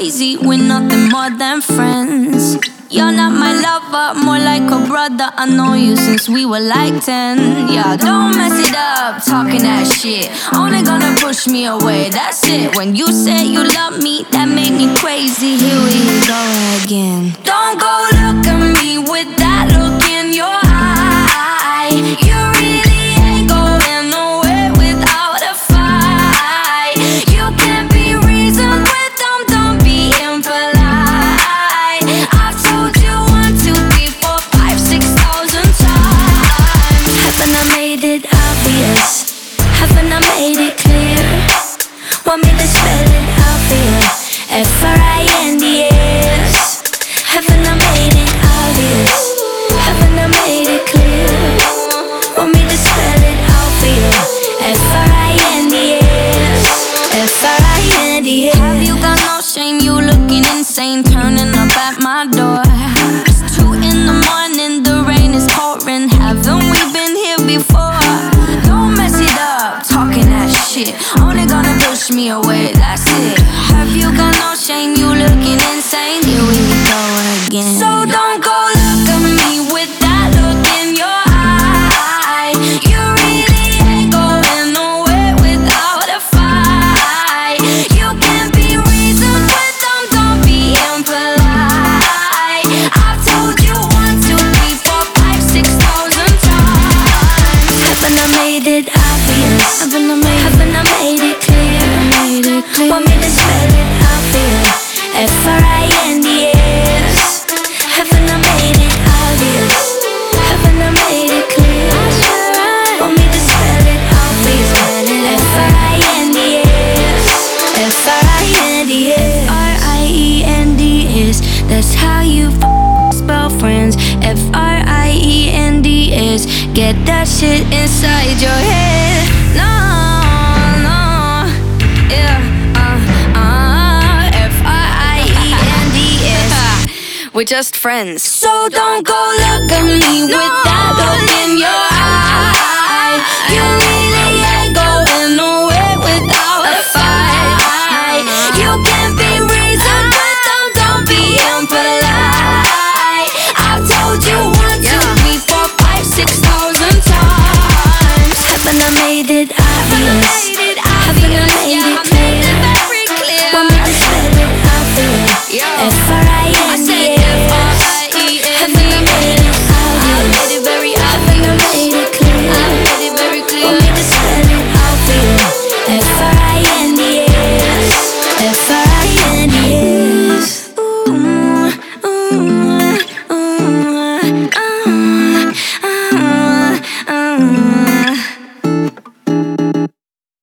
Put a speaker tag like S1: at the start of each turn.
S1: crazy, we're nothing more than friends. You're not my lover, more like a brother. I know you since we were like 10. Yeah, don't mess it up, talking that shit. Only gonna push me away, that's it. When you say you love me, that made me crazy. Here we go again. Don't go look at me with that look in your eye. You really ain't going nowhere without a fight. You can't be reasoned with them, don't be impolite. I've told you 1, 2, 3, 4, 5, 6,000 times. Haven't I made it obvious? Haven't I made it clear? Want me to spell it out for you? F-R-I-N-D-S. Haven't I made it obvious? Haven't I made it clear? Want me to spell it out for you? F-R-I-N-D-S. F-R-I-N-D-S. Have you got no shame? You looking insane, turning up at my door. It's 2 in the morning, the rain is pouring. Haven't we been here before? Don't mess it up, talking that shit. Only gonna push me away, that's it. Have you got no shame? You looking insane. Here we go again. So don't go look at me with that look in your eye. You really ain't going nowhere without a fight. You can't be reasoned with them, don't be impolite. I've told you 1, 2, 3, 4, 5, 6,000 times. Haven't I made it obvious? Haven't I made it clear? Want me to spell it out for you? F-R-I-N-D-S. Haven't I made it obvious? Haven't I made it clear? Want me to spell it out for you? F-R-I-N-D-S. F-R-I-N-D-S. F-R-I-E-N-D-S. That's how you spell friends. F-R-I-E-N-D-S. Get that shit inside your head. No, no, yeah, F-R-I-E-N-D-S. We're just friends. So don't go look at me with that look in your eye. You really ain't going nowhere without a fight. You can't be reasoned with them, don't be impolite. I've told you 1, 2, 3, 4, 5, 6,000 times. Haven't I made it obvious?